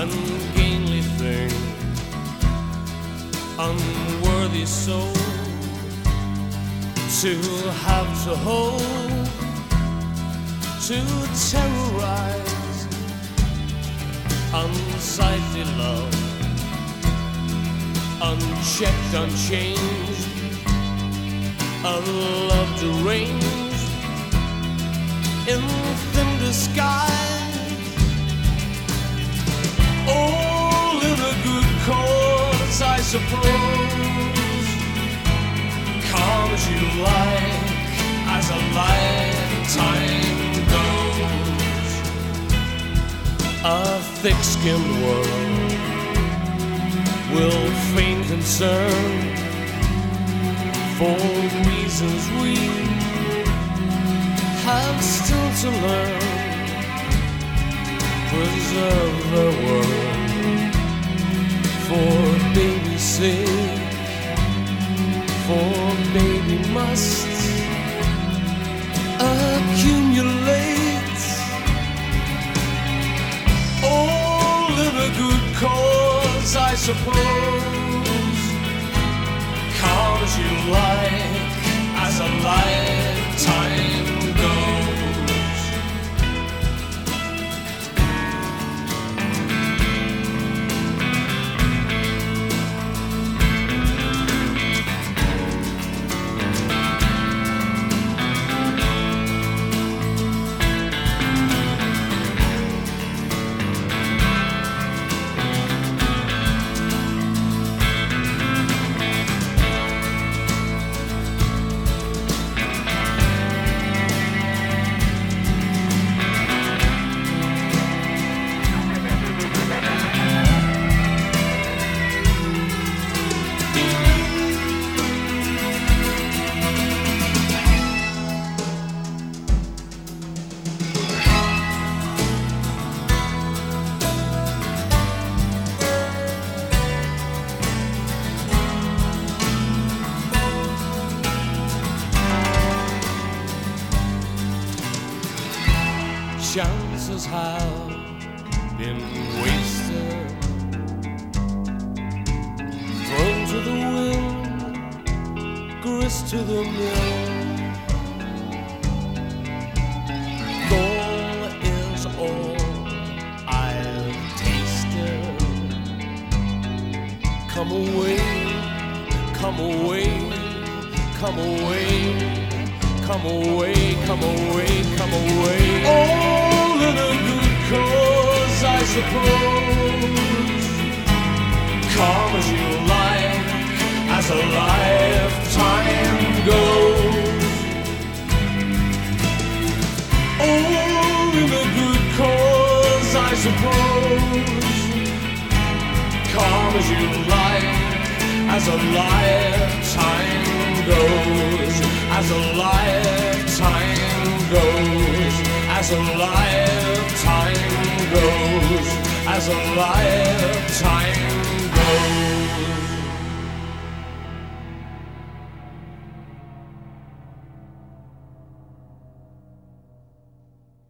ungainly thing, unworthy soul to have to hold, to terrorize, unsightly love, unchecked, unchanged, a love deranged in thin disguise. All in a good cause, I suppose. Come as you like, as a lifetime goes. A thick-skinned world will feign concern for reasons we have still to learn. Preserve the world for baby's sake, for baby must accumulate. All in a good cause, I suppose. Come as you like, as a lifetime goes. Chances have been wasted, thrown to the wind, grist to the mill. Gall is all I've tasted. Come away, come away, come away, come away, come away, come away. All in a good cause, I suppose. Come as you like, as a lifetime goes. All in a good cause, I suppose. Come as you like, as a lifetime goes, as a lifetime goes, as a lifetime goes, as a lifetime